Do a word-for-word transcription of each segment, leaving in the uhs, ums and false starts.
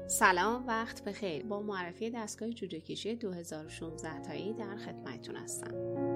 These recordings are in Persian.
سلام، وقت بخیر. با معرفی دستگاه جوجه کشی دو هزار و شانزده تایی در خدمتتون هستم.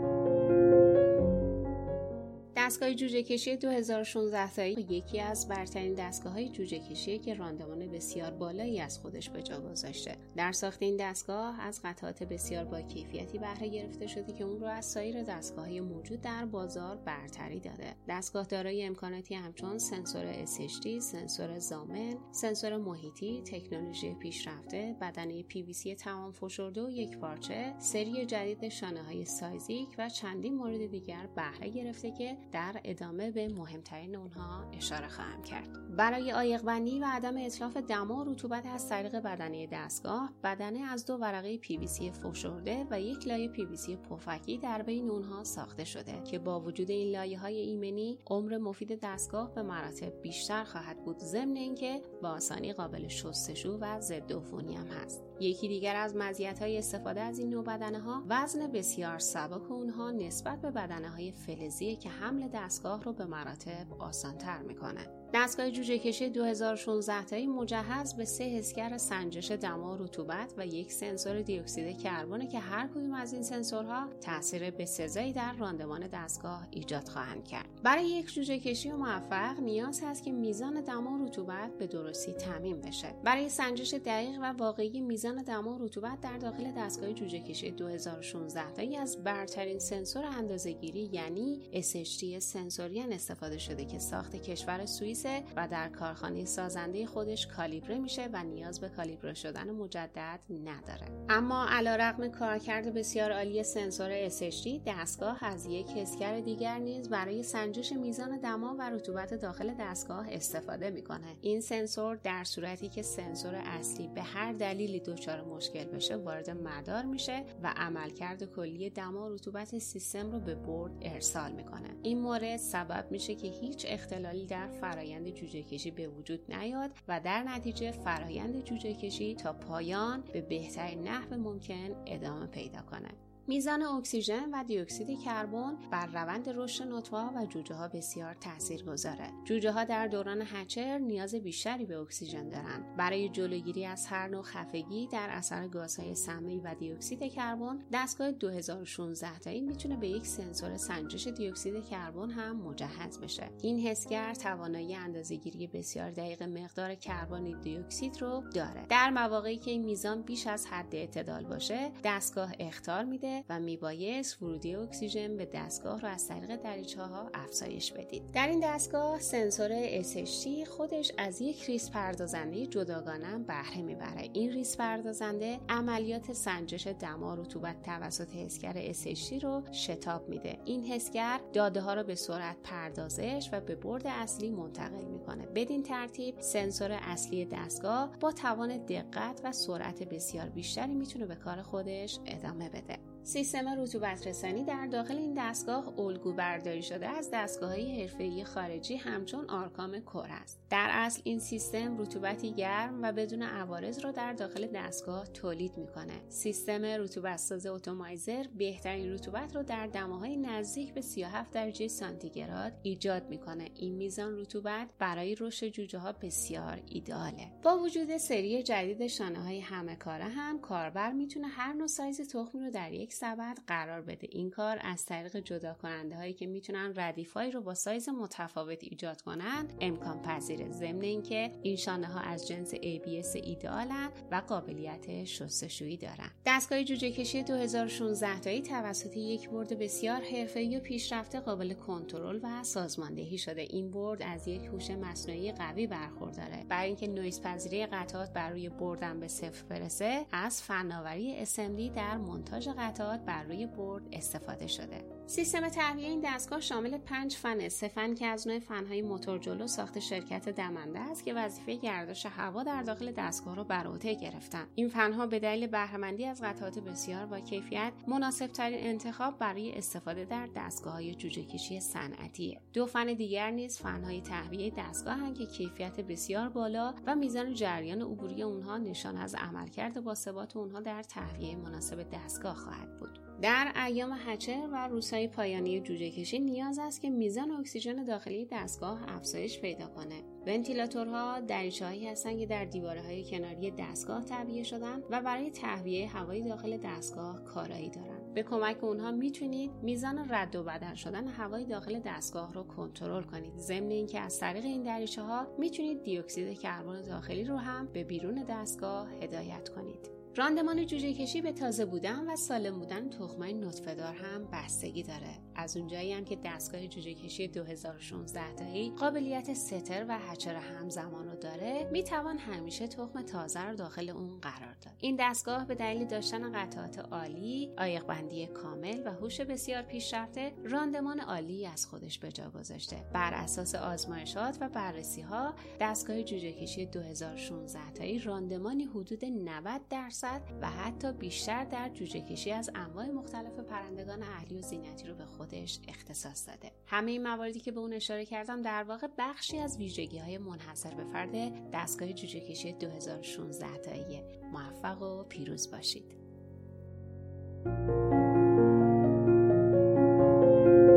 دستگاه جوجه کشی دو هزار و شانزده تایی یکی از برترین دستگاه‌های جوجه کشی که راندمان بسیار بالایی از خودش به جا گذاشته. در ساخت این دستگاه از قطعات بسیار با کیفیتی بهره گرفته شده که اون رو از سایر دستگاه‌های موجود در بازار برتری داده. دستگاه دارای امکاناتی همچون سنسور اس اچ دی، سنسور ضامن، سنسور محیطی، تکنولوژی پیشرفته، بدنه پی وی سی تمام فشرده و یک پارچه، سری جدید شانه‌های سایزیک و چندین مورد دیگر بهره گرفته که در ادامه به مهمترین اونها اشاره خواهم کرد. برای عایق بندی و عدم اتلاف دما و رطوبت از طریق بدنه دستگاه، بدنه از دو ورقه پی وی سی فشرده و یک لایه پی وی سی پفکی در بین اونها ساخته شده که با وجود این لایه‌های ایمنی عمر مفید دستگاه به مراتب بیشتر خواهد بود، ضمن اینکه با آسانی قابل شستشو و ضد عفونی هم هست. یکی دیگر از مزیت‌های استفاده از این نوع بدنه‌ها وزن بسیار سبک اونها نسبت به بدنه‌های فلزی که حمل دستگاه رو به مراتب آسان‌تر می‌کنه. دستگاه جوجه کشی دو هزار و شانزده تایی مجهز به سه حسگر سنجش دما و رطوبت و یک سنسور دی اکسید کربن که هر کدوم از این سنسورها تاثیر بسزایی در راندمان دستگاه ایجاد خواهند کرد. برای یک جوجه کشی موفق نیاز هست که میزان دما و رطوبت به درستی تعمین بشه. برای سنجش دقیق و واقعی میزان دما و رطوبت در داخل دستگاه جوجه کشی دو هزار و شانزده تایی از برترین سنسور اندازه‌گیری یعنی اس اچ دی سنسوریان استفاده شده که ساخت کشور سوئیس و در کارخانه سازنده خودش کالیبره میشه و نیاز به کالیبره شدن مجدد نداره. اما علیرغم کارکرد بسیار عالی سنسور اس اچ دی، دستگاه از یک حسگر دیگر نیز برای سنجش میزان دما و رطوبت داخل دستگاه استفاده میکنه. این سنسور در صورتی که سنسور اصلی به هر دلیلی دچار مشکل بشه وارد مدار میشه و عملکرد کلی دما و رطوبت سیستم رو به بورد ارسال میکنه. این مورد سبب میشه که هیچ اختلالی در فرآیند جوجه کشی به وجود نیاد و در نتیجه فرآیند جوجه کشی تا پایان به بهترین نحو ممکن ادامه پیدا کنه. میزان اکسیژن و دی اکسید کربن بر روند رشد نطفه‌ها و جوجه‌ها بسیار تاثیرگذاره. جوجه‌ها در دوران هچر نیاز بیشتری به اکسیژن دارند. برای جلوگیری از هر نوع خفگی در اثر گازهای سمی و دی اکسید کربن، دستگاه دو هزار و شانزده تایی میتونه به یک سنسور سنجش دی اکسید کربن هم مجهز بشه. این حسگر توانایی اندازه‌گیری بسیار دقیق مقدار کربن دی اکسید رو داره. در مواقعی که این میزان بیش از حد اعتدال باشه، دستگاه اخطار میده و میبایست ورودی اکسیژن به دستگاه رو از طریق دریچه‌ها افزایش بدید. در این دستگاه سنسور اس اچ دی خودش از یک ریز پردازنده جداگانه بهره میبره. این ریز پردازنده عملیات سنجش دما و رطوبت توسط حسگر اس اچ دی رو شتاب میده. این حسگر داده ها رو به سرعت پردازش و به بورد اصلی منتقل میکنه. بدین ترتیب سنسور اصلی دستگاه با توان دقت و سرعت بسیار بیشتری میتونه به کار خودش ادامه بده. سیستم رطوبت رسانی در داخل این دستگاه الگو برداری شده از دستگاه‌های حرفه‌ای خارجی همچون آرکام کور است. در اصل این سیستم رطوبتی گرم و بدون عوارض را در داخل دستگاه تولید می‌کنه. سیستم رطوبت ساز اتومایزر بهترین رطوبت را در دماهای نزدیک به سی و هفت درجه سانتیگراد ایجاد می‌کنه. این میزان رطوبت برای رشد جوجه‌ها بسیار ایدئاله. با وجود سری جدید شانه‌های همه‌کاره هم کاربر می‌تونه هر نوع سایز تخمی رو در یک سبد قرار بده. این کار از طریق جدا کننده هایی که میتونن ردیفایی رو با سایز متفاوت ایجاد کنن امکان پذیره، ضمن اینکه این شانه ها از جنس ای بی اس ایدئالن و قابلیت شستشویی دارن. دستگاه جوجه کشی دو هزار و شانزده تایی توسط یک بورد بسیار حرفه‌ای و پیشرفته قابل کنترل و سازماندهی شده. این بورد از یک هوش مصنوعی قوی برخورداره. برای اینکه نویز پذیری قطعات بر روی بردم به صفر برسه، از فناوری اس ام دی در مونتاژ قطعات بر روی بورد استفاده شده. سیستم تهویه این دستگاه شامل پنج فن، سه فن که از نوع فن‌های موتور جلو ساخت شرکت دمنده است که وظیفه گردش هوا در داخل دستگاه را بر عهده گرفتن. این فن‌ها به دلیل بهره‌مندی از قطعات بسیار با کیفیت مناسب‌ترین انتخاب برای استفاده در دستگاه‌های جوجه کشی صنعتیه. دو فن دیگر نیز فن‌های تهویه دستگاه‌اند که کیفیت بسیار بالا و میزان جریان عبوری اونها نشان از عملکرد باثبات اونها در تهویه مناسب دستگاه خواهد خواهد بود. در ایام هچر و روزهای پایانی جوجه کشی نیاز است که میزان اکسیژن داخلی دستگاه افزایش پیدا کنه. ونتیلاتورها دریچه‌هایی هستند که در دیوارهای کناری دستگاه تعبیه شدن و برای تهویه هوای داخل دستگاه کارایی دارند. به کمک اونها میتونید میزان رد و بدل شدن هوای داخل دستگاه رو کنترل کنید. ضمن اینکه از طریق این دریچه‌ها میتونید دی اکسید کربن داخلی رو هم به بیرون دستگاه هدایت کنید. راندمان جوجه کشی به تازه بودن و سالم بودن تخم‌های نطفه‌دار هم بستگی داره. از اونجایی هم که دستگاه جوجه کشی دو هزار و شانزده تایی قابلیت ستر و هچر همزمان رو داره، میتوان همیشه تخم تازه رو داخل اون قرار داد. این دستگاه به دلیل داشتن قطعات عالی، عایق بندی کامل و هوش بسیار پیشرفته، راندمان عالی از خودش به جا گذاشته. بر اساس آزمایشات و بررسی‌ها، دستگاه جوجه کشی دو هزار و شانزده تایی راندمانی حدود نود درصد و حتی بیشتر در جوجه کشی از انواع مختلف پرندگان اهلی و زینتی رو به خودش اختصاص داده. همه این مواردی که به اون اشاره کردم در واقع بخشی از ویژگی‌های منحصر به فرد دستگاه جوجه کشی دو هزار و شانزده تایی. موفق و پیروز باشید.